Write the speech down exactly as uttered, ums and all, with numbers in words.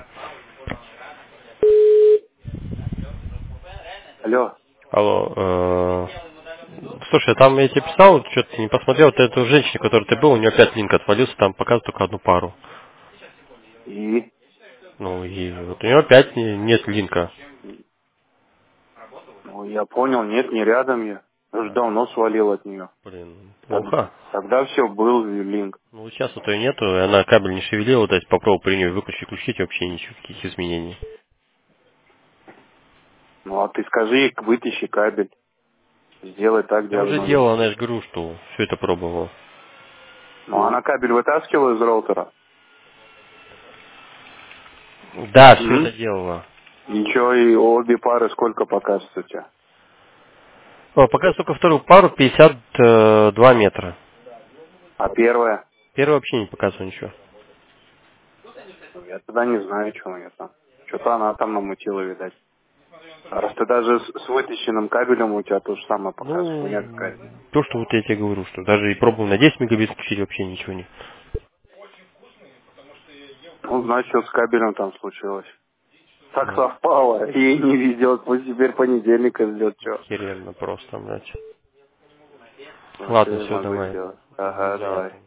Алло. Алло, э, слушай, там я тебе писал, что ты не посмотрел, вот эту женщину, которой ты был, у нее опять линк отвалился, там показывает только одну пару. И? Ну и вот у нее опять не- нет линка. Ну, я понял, нет, не рядом я. Я уже давно свалил от нее. Блин, Тог- плохо. Тогда все, был линк. Ну вот сейчас вот ее нету, и она кабель не шевелила, вот эти попробовал при ней выключить, включить, вообще никаких изменений. Ну, а ты скажи ей, вытащи кабель. Сделай так, Я уже диагностику. делал, она же говорю, что все это пробовал. Ну, она кабель вытаскивала из роутера? Да, все это М? делала. Ничего, и обе пары сколько покажется у тебя? О, пока только вторую пару пятьдесят два метра. А первая? Первый вообще не показывал ничего. Ну, я тогда не знаю, что у нее там. Что-то она там намутила, видать. А раз ты даже с, с вытащенным кабелем у тебя то же самое показывает, Ну, хуйня какая-то. то, что вот я тебе говорю, что даже и пробовал на десять мегабит включить, вообще ничего не. Ну, значит, что с кабелем там случилось. Так Ну, совпало. Ей не везет. Пусть теперь понедельника ждет, что. херенно просто, блядь. Ну, что Ладно, я все, могу давай. сделать? Мгм, Ага, давай. понятно.